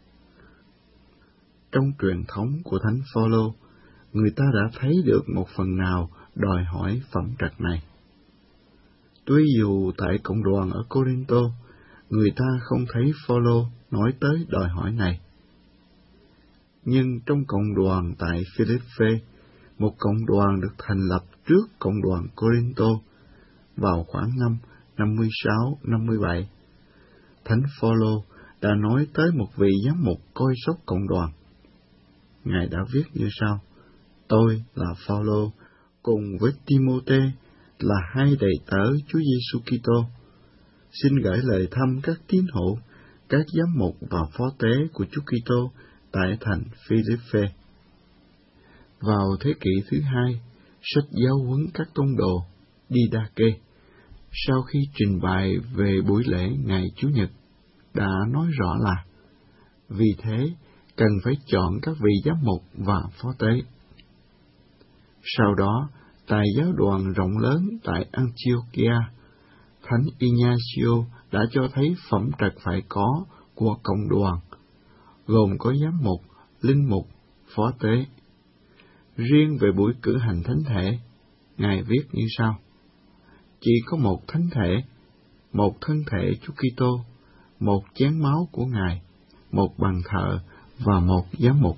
S5: Trong truyền thống của Thánh Phaolô, người ta đã thấy được một phần nào đòi hỏi phẩm trạch này. Tuy dù tại cộng đoàn ở Cô-rinh-tô, người ta không thấy Phaolô nói tới đòi hỏi này, nhưng trong cộng đoàn tại Philippe, một cộng đoàn được thành lập trước cộng đoàn Cô-rinh-tô vào khoảng năm năm mươi sáu năm mươi bảy, Thánh Phaolô đã nói tới một vị giám mục coi sóc cộng đoàn. Ngài đã viết như sau: Tôi là Phaolô, cùng với Timôthê là hai đầy tớ Chúa Giêsu Kitô, xin gửi lời thăm các tín hữu, các giám mục và phó tế của Chúa Kitô tại thành Philippe. Vào thế kỷ thứ hai, sách giáo huấn các tông đồ Didache, sau khi trình bày về buổi lễ ngày Chủ nhật, đã nói rõ là vì thế cần phải chọn các vị giám mục và phó tế. Sau đó, tại giáo đoàn rộng lớn tại Antiochia, Thánh Ignacio đã cho thấy phẩm trật phải có của cộng đoàn, gồm có giám mục, linh mục, phó tế. Riêng về buổi cử hành thánh thể, Ngài viết như sau: Chỉ có một thánh thể, một thân thể Chúa Kitô, một chén máu của Ngài, một bàn thờ và một giám mục.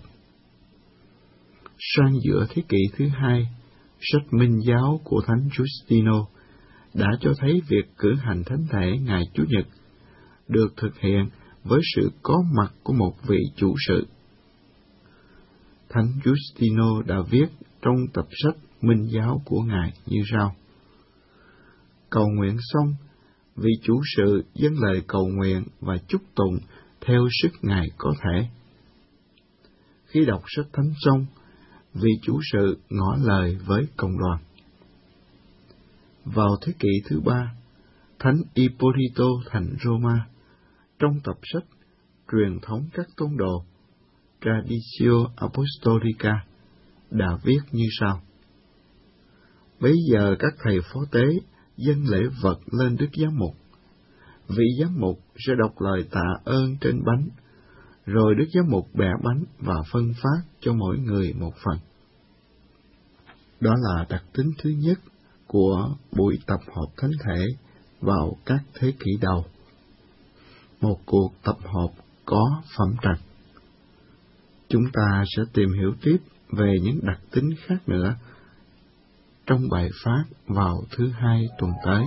S5: Sang giữa thế kỷ thứ hai, sách Minh giáo của Thánh Giustino đã cho thấy việc cử hành thánh thể ngày Chủ nhật được thực hiện với sự có mặt của một vị chủ sự. Thánh Giustino đã viết trong tập sách Minh giáo của Ngài như sau: Cầu nguyện xong, vị chủ sự dâng lời cầu nguyện và chúc tụng theo sức Ngài có thể. Khi đọc sách thánh xong, vị chủ sự ngỏ lời với cộng đoàn. Vào thế kỷ thứ ba, Thánh Ippolito thành Roma, trong tập sách Truyền thống các tông đồ Traditio Apostolica, đã viết như sau: Bấy giờ các thầy phó tế dâng lễ vật lên Đức Giám mục. Vị giám mục sẽ đọc lời tạ ơn trên bánh, rồi Đức Giám mục bẻ bánh và phân phát cho mỗi người một phần. Đó là đặc tính thứ nhất của buổi tập họp thánh thể vào các thế kỷ đầu. Một cuộc tập họp có phẩm trật. Chúng ta sẽ tìm hiểu tiếp về những đặc tính khác nữa trong bài phát vào thứ hai tuần tới.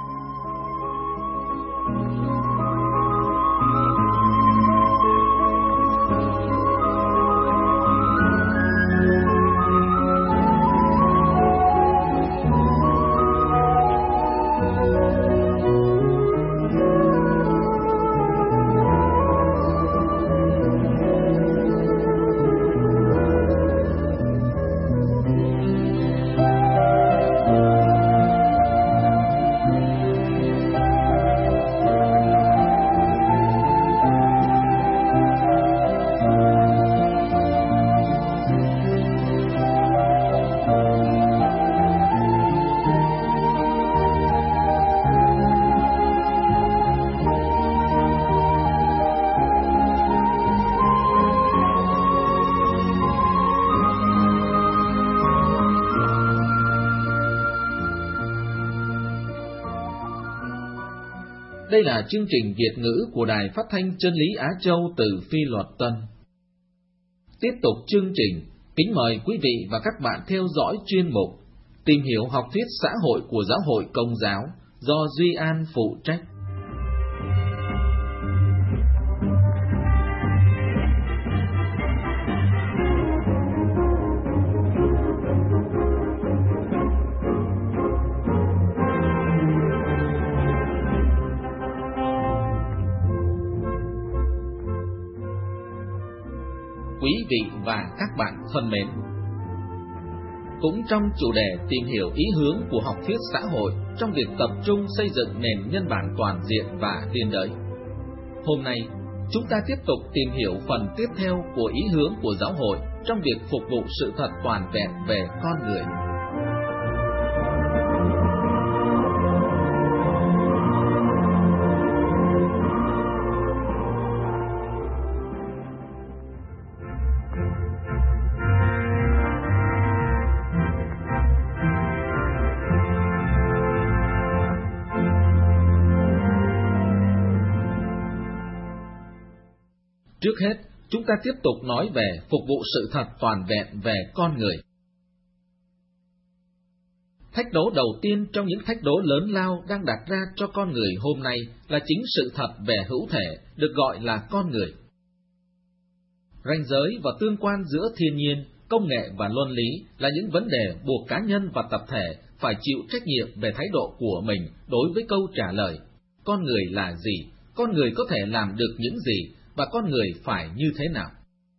S1: Đây là chương trình Việt ngữ của Đài Phát thanh Chân lý Á Châu từ Phi Luật Tân. Tiếp tục chương trình, kính mời quý vị và các bạn theo dõi chuyên mục Tìm hiểu học thuyết xã hội của Giáo hội Công giáo do Duy An phụ trách. Quý vị và các bạn thân mến, cũng trong chủ đề tìm hiểu ý hướng của học thuyết xã hội trong việc tập trung xây dựng nền nhân bản toàn diện và liên đới, hôm nay chúng ta tiếp tục tìm hiểu phần tiếp theo của ý hướng của giáo hội trong việc phục vụ sự thật toàn vẹn về con người. Trước hết, chúng ta tiếp tục nói về phục vụ sự thật toàn vẹn về con người. Thách đố đầu tiên trong những thách đố lớn lao đang đặt ra cho con người hôm nay là chính sự thật về hữu thể, được gọi là con người. Ranh giới và tương quan giữa thiên nhiên, công nghệ và luân lý là những vấn đề buộc cá nhân và tập thể phải chịu trách nhiệm về thái độ của mình đối với câu trả lời: con người là gì, con người có thể làm được những gì, và con người phải như thế nào.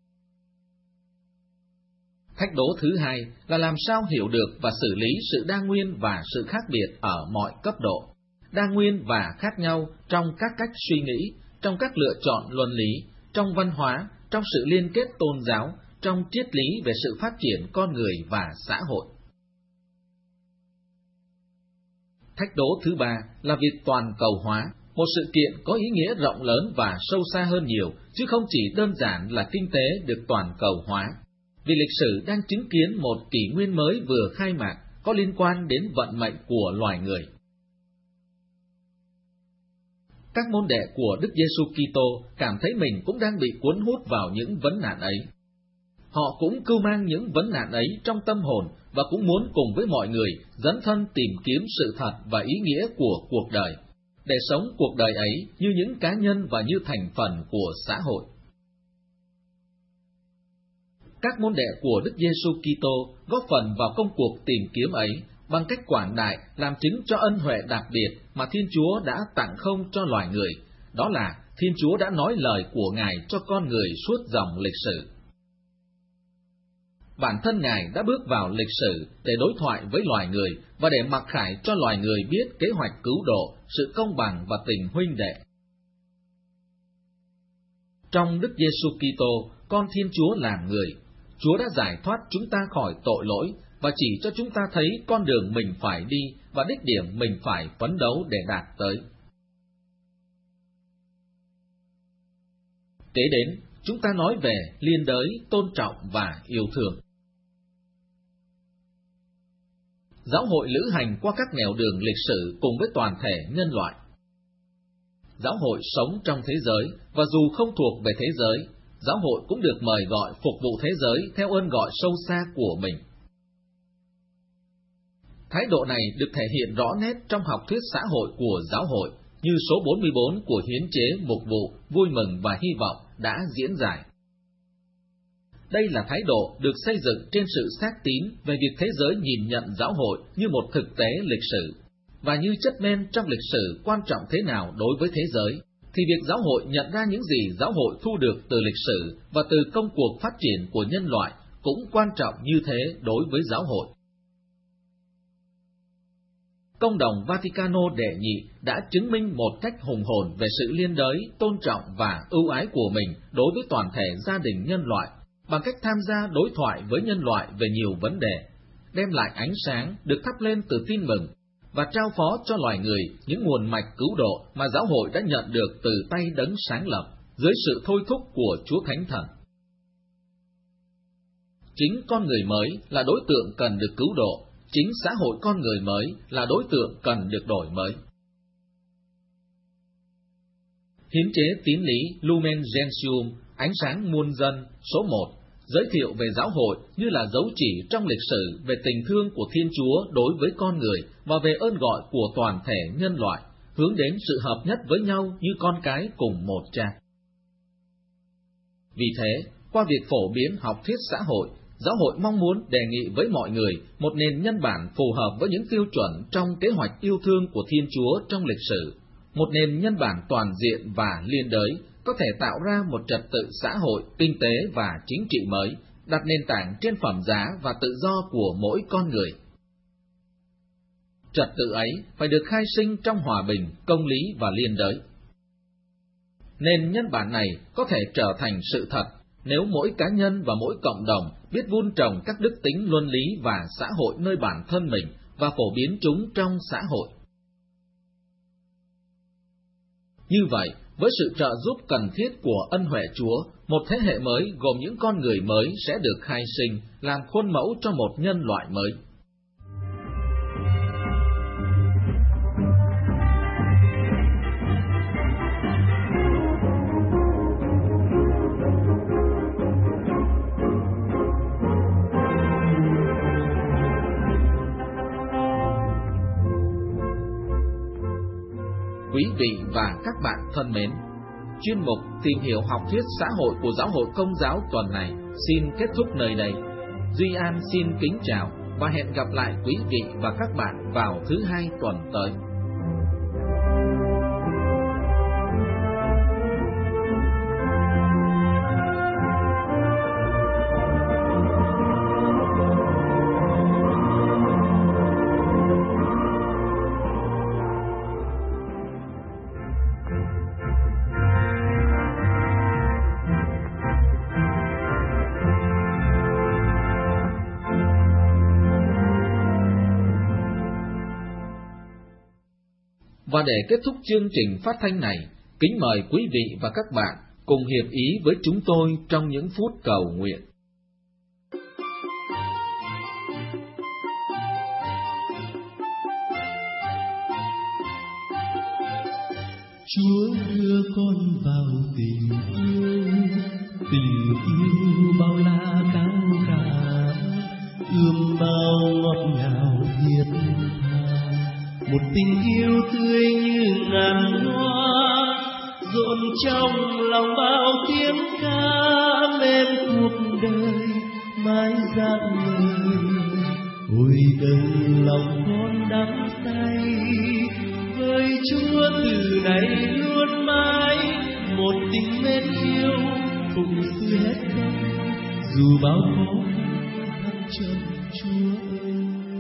S1: Thách đố thứ hai là làm sao hiểu được và xử lý sự đa nguyên và sự khác biệt ở mọi cấp độ, đa nguyên và khác nhau trong các cách suy nghĩ, trong các lựa chọn luân lý, trong văn hóa, trong sự liên kết tôn giáo, trong triết lý về sự phát triển con người và xã hội. Thách đố thứ ba là việc toàn cầu hóa, một sự kiện có ý nghĩa rộng lớn và sâu xa hơn nhiều, chứ không chỉ đơn giản là kinh tế được toàn cầu hóa. Vì lịch sử đang chứng kiến một kỷ nguyên mới vừa khai mạc, có liên quan đến vận mệnh của loài người. Các môn đệ của Đức Giêsu Kitô cảm thấy mình cũng đang bị cuốn hút vào những vấn nạn ấy. Họ cũng cưu mang những vấn nạn ấy trong tâm hồn và cũng muốn cùng với mọi người dấn thân tìm kiếm sự thật và ý nghĩa của cuộc đời, để sống cuộc đời ấy như những cá nhân và như thành phần của xã hội. Các môn đệ của Đức Giêsu Kitô góp phần vào công cuộc tìm kiếm ấy bằng cách quảng đại làm chứng cho ân huệ đặc biệt mà Thiên Chúa đã tặng không cho loài người, đó là Thiên Chúa đã nói lời của Ngài cho con người suốt dòng lịch sử. Bản thân Ngài đã bước vào lịch sử để đối thoại với loài người và để mặc khải cho loài người biết kế hoạch cứu độ, sự công bằng và tình huynh đệ. Trong Đức Giêsu Kitô, con Thiên Chúa làm người, Chúa đã giải thoát chúng ta khỏi tội lỗi và chỉ cho chúng ta thấy con đường mình phải đi và đích điểm mình phải phấn đấu để đạt tới. Kế đến, chúng ta nói về liên đới, tôn trọng và yêu thương. Giáo hội lữ hành qua các nẻo đường lịch sử cùng với toàn thể nhân loại. Giáo hội sống trong thế giới, và dù không thuộc về thế giới, giáo hội cũng được mời gọi phục vụ thế giới theo ơn gọi sâu xa của mình. Thái độ này được thể hiện rõ nét trong học thuyết xã hội của giáo hội, như số bốn mươi bốn của hiến chế mục vụ vui mừng và hy vọng đã diễn giải. Đây là thái độ được xây dựng trên sự xác tín về việc thế giới nhìn nhận giáo hội như một thực tế lịch sử, và như chất men trong lịch sử quan trọng thế nào đối với thế giới, thì việc giáo hội nhận ra những gì giáo hội thu được từ lịch sử và từ công cuộc phát triển của nhân loại cũng quan trọng như thế đối với giáo hội. Công đồng Vaticano đệ nhị đã chứng minh một cách hùng hồn về sự liên đới, tôn trọng và ưu ái của mình đối với toàn thể gia đình nhân loại, bằng cách tham gia đối thoại với nhân loại về nhiều vấn đề, đem lại ánh sáng được thắp lên từ tin mừng, và trao phó cho loài người những nguồn mạch cứu độ mà giáo hội đã nhận được từ tay Đấng sáng lập, dưới sự thôi thúc của Chúa Thánh Thần. Chính con người mới là đối tượng cần được cứu độ, chính xã hội con người mới là đối tượng cần được đổi mới. Hiến chế tín lý Lumen Gentium, ánh sáng muôn dân, số một, giới thiệu về giáo hội như là dấu chỉ trong lịch sử về tình thương của Thiên Chúa đối với con người và về ơn gọi của toàn thể nhân loại, hướng đến sự hợp nhất với nhau như con cái cùng một cha. Vì thế, qua việc phổ biến học thuyết xã hội, giáo hội mong muốn đề nghị với mọi người một nền nhân bản phù hợp với những tiêu chuẩn trong kế hoạch yêu thương của Thiên Chúa trong lịch sử, một nền nhân bản toàn diện và liên đới, có thể tạo ra một trật tự xã hội, kinh tế và chính trị mới, đặt nền tảng trên phẩm giá và tự do của mỗi con người. Trật tự ấy phải được khai sinh trong hòa bình, công lý và liên đới. Nền nhân bản này có thể trở thành sự thật nếu mỗi cá nhân và mỗi cộng đồng biết vun trồng các đức tính luân lý và xã hội nơi bản thân mình và phổ biến chúng trong xã hội. Như vậy, với sự trợ giúp cần thiết của ân huệ Chúa, một thế hệ mới gồm những con người mới sẽ được khai sinh, làm khuôn mẫu cho một nhân loại mới. vị và các bạn thân mến, chuyên mục Tìm hiểu học thuyết xã hội của Giáo hội Công giáo tuần này xin kết thúc nơi đây. Duy An xin kính chào và hẹn gặp lại quý vị và các bạn vào thứ hai tuần tới. Và để kết thúc chương trình phát thanh này, kính mời quý vị và các bạn cùng hiệp ý với chúng tôi trong những phút cầu nguyện.
S2: Chúa đưa con vào tình yêu, tình yêu bao la cao cả, ươm bao ngọt ngào thiết tha. Một tình yêu tươi như ngàn hoa, rộn trong lòng bao tiếng ca, bên cuộc đời mãi dạt lời. Ôi đừng lòng con đắm say với Chúa từ nay luôn mãi, một tình mến yêu cùng xưa hết không, dù bao khó khăn thăng trầm Chúa ơi.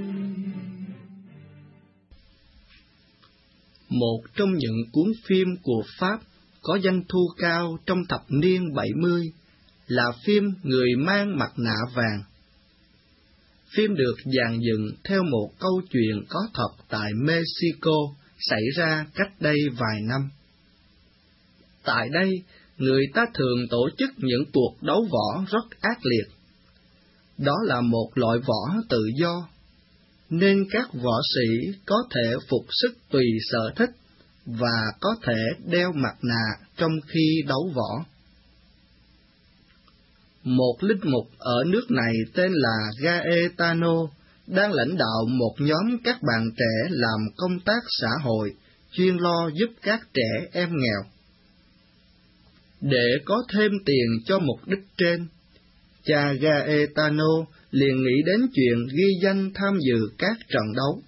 S5: Một trong những cuốn phim của Pháp có doanh thu cao trong thập niên bảy mươi là phim Người mang mặt nạ vàng. Phim được dàn dựng theo một câu chuyện có thật tại Mexico xảy ra cách đây vài năm. Tại đây, người ta thường tổ chức những cuộc đấu võ rất ác liệt. Đó là một loại võ tự do, nên các võ sĩ có thể phục sức tùy sở thích và có thể đeo mặt nạ trong khi đấu võ. Một linh mục ở nước này tên là Gaetano đang lãnh đạo một nhóm các bạn trẻ làm công tác xã hội chuyên lo giúp các trẻ em nghèo. Để có thêm tiền cho mục đích trên, cha Gaetano liền nghĩ đến chuyện ghi danh tham dự các trận đấu.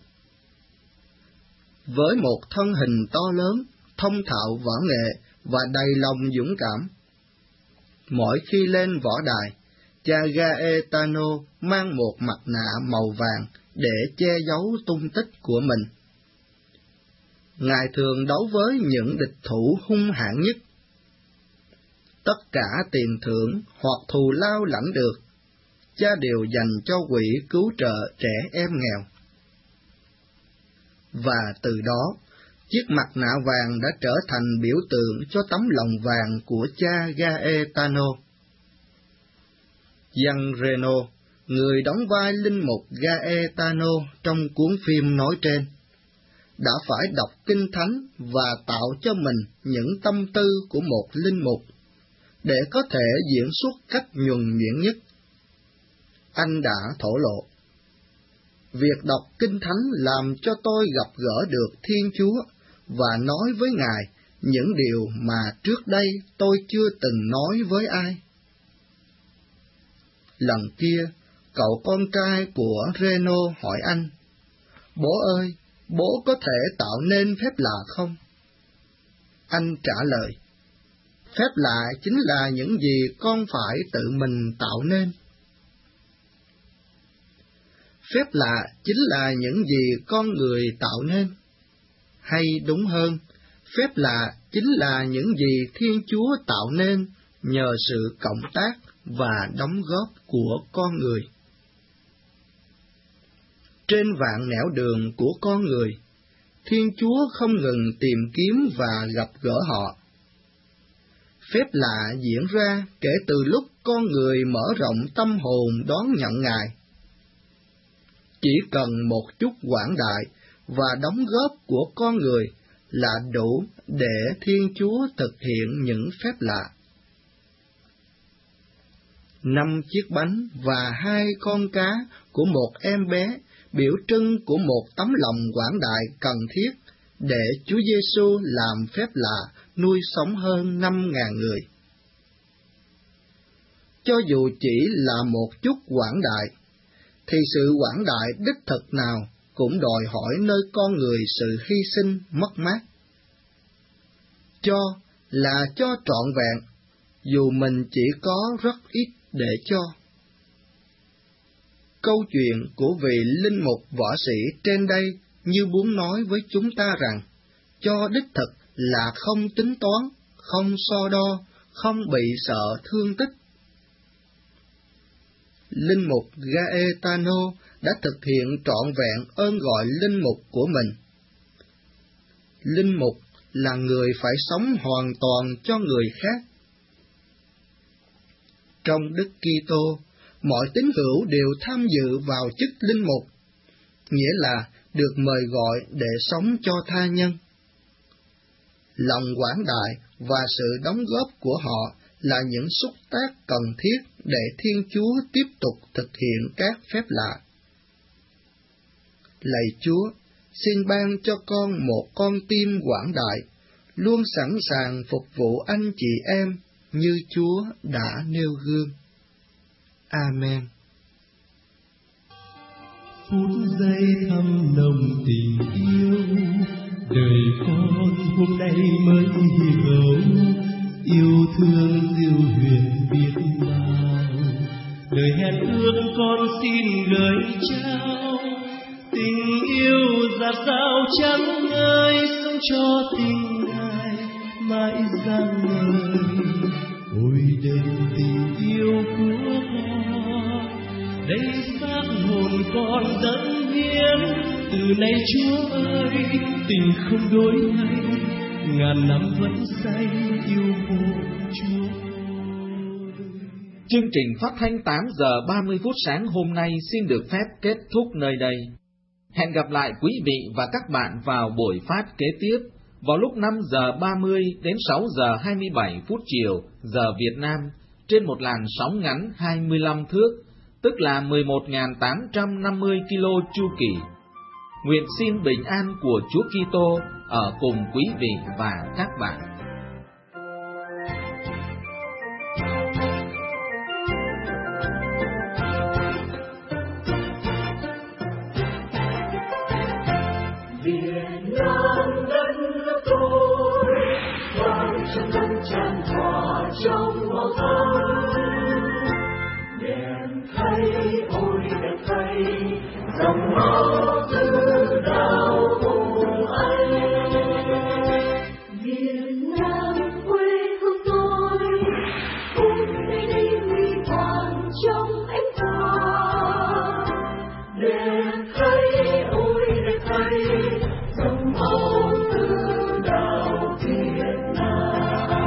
S5: Với một thân hình to lớn, thông thạo võ nghệ và đầy lòng dũng cảm, mỗi khi lên võ đài, cha Gaetano mang một mặt nạ màu vàng để che giấu tung tích của mình. Ngài thường đấu với những địch thủ hung hãn nhất. Tất cả tiền thưởng hoặc thù lao lãnh được, cha đều dành cho quỹ cứu trợ trẻ em nghèo. Và từ đó, chiếc mặt nạ vàng đã trở thành biểu tượng cho tấm lòng vàng của cha Gaetano. Jean Reno, người đóng vai linh mục Gaetano trong cuốn phim nói trên, đã phải đọc kinh thánh và tạo cho mình những tâm tư của một linh mục để có thể diễn xuất cách nhuần nhuyễn nhất. Anh đã thổ lộ: việc đọc kinh thánh làm cho tôi gặp gỡ được Thiên Chúa và nói với Ngài những điều mà trước đây tôi chưa từng nói với ai. Lần kia, cậu con trai của Reno hỏi anh: Bố ơi, bố có thể tạo nên phép lạ không? Anh trả lời: phép lạ chính là những gì con phải tự mình tạo nên. Phép lạ chính là những gì con người tạo nên. Hay đúng hơn, phép lạ chính là những gì Thiên Chúa tạo nên nhờ sự cộng tác và đóng góp của con người. Trên vạn nẻo đường của con người, Thiên Chúa không ngừng tìm kiếm và gặp gỡ họ. Phép lạ diễn ra kể từ lúc con người mở rộng tâm hồn đón nhận Ngài. Chỉ cần một chút quảng đại và đóng góp của con người là đủ để Thiên Chúa thực hiện những phép lạ. Năm chiếc bánh và hai con cá của một em bé biểu trưng của một tấm lòng quảng đại cần thiết
S6: để Chúa Giêsu làm phép lạ nuôi sống hơn năm ngàn người. Cho dù chỉ là một chút quảng đại, thì sự quảng đại đích thực nào cũng đòi hỏi nơi con người sự hy sinh mất mát. Cho là cho trọn vẹn, dù mình chỉ có rất ít để cho. Câu chuyện của vị linh mục võ sĩ trên đây như muốn nói với chúng ta rằng, cho đích thực là không tính toán, không so đo, không bị sợ thương tích. Linh mục Gaetano đã thực hiện trọn vẹn ơn gọi linh mục của mình. Linh mục là người phải sống hoàn toàn cho người khác. Trong Đức Kitô, mọi tín hữu đều tham dự vào chức linh mục, nghĩa là được mời gọi để sống cho tha nhân. Lòng quảng đại và sự đóng góp của họ là những xúc tác cần thiết để Thiên Chúa tiếp tục thực hiện các phép lạ. Lạy Chúa, xin ban cho con một con tim quảng đại, luôn sẵn sàng phục vụ anh chị em như Chúa đã nêu gương. Amen.
S2: Phút giây thăm nồng tình yêu, đời con hôm nay mới hiểu, yêu thương diệu huyền biết bao. Đời hẹn ước con xin gửi trao, tình yêu dạt dào trắng ngời, sống cho tình Ngài mãi rạng ngời. Ôi đây tình yêu của con, đây xác hồn con dâng hiến. Từ nay Chúa ơi, tình không đổi thay, ngàn năm vẫn say yêu vô Chúa.
S1: Chương trình phát thanh tám giờ ba mươi phút sáng hôm nay xin được phép kết thúc nơi đây. Hẹn gặp lại quý vị và các bạn vào buổi phát kế tiếp vào lúc năm giờ ba mươi đến sáu giờ hai mươi bảy phút chiều giờ Việt Nam trên một làn sóng ngắn hai mươi lăm thước, tức là mười một nghìn tám trăm năm mươi ki lô chu kỳ. Nguyện xin bình an của Chúa Kitô ở cùng quý vị và các bạn.
S7: Việt Nam đất nước tôi, vang trong đất tràn hòa trong màu thắm. Đèn thay, ôi đèn thay, dòng máu từ đào cùng anh. Việt Nam quê hương tôi, cùng nơi đây huy hoàng trong ánh tỏa. Đèn thay, ôi đèn thay, dòng máu từ đào Việt Nam.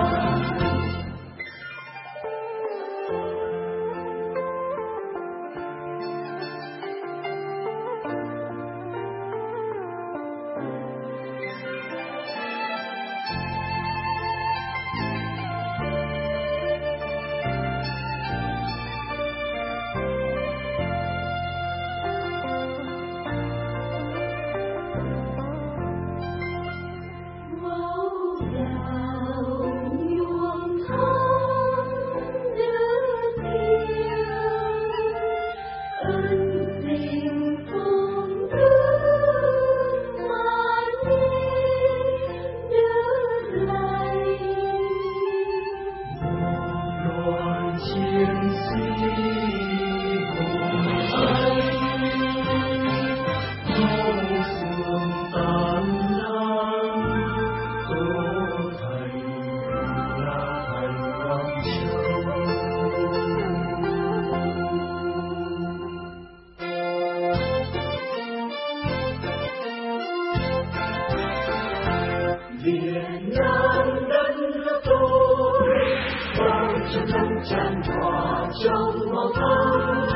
S7: Tràn hòa trong màu thắm,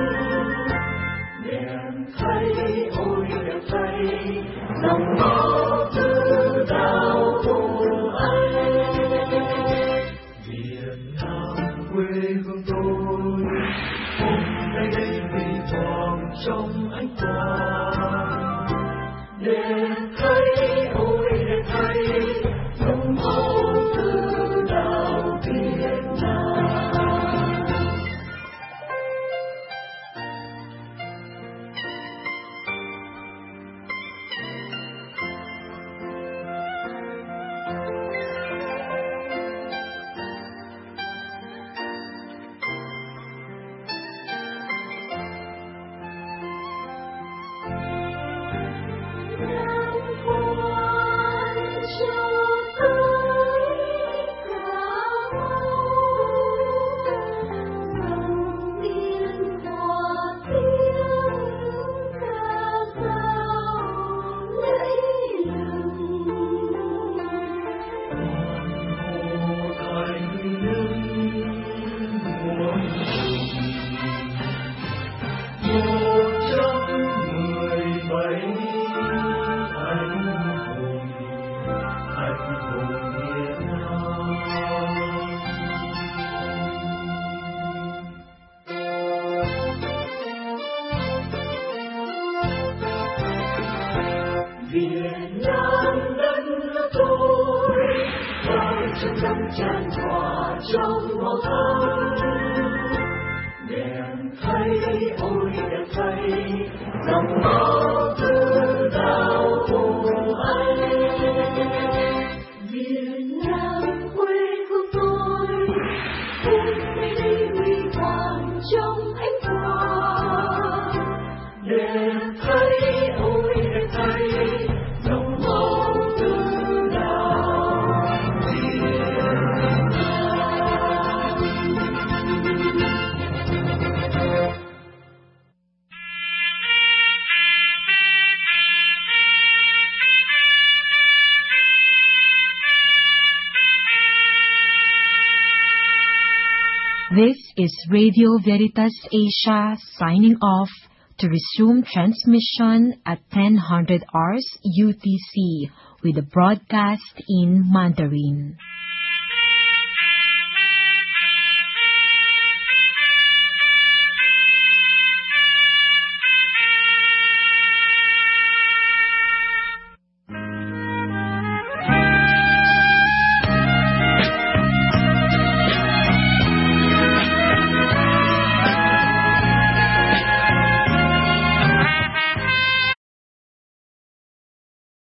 S7: đèn thay, ôi đèn thay, dòng máu từ đào cùng anh. Việt Nam quê hương tôi, hôm nay đây huy hoàng trong ánh tỏa. Đèn thay, ôi đèn trong tâm tràn hòa trong màu thơm. Đẹp thay, ôi đẹp thay, dòng máu từ đào hùng ấy. Việt Nam quê hương tôi, phút giây đây huy hoàng trong ánh hoa. Đẹp thay, ôi đẹp thay, dòng máu từ đào Việt
S8: This is Radio Veritas Asia signing off to resume transmission at ten hundred hours U T C with the broadcast in Mandarin.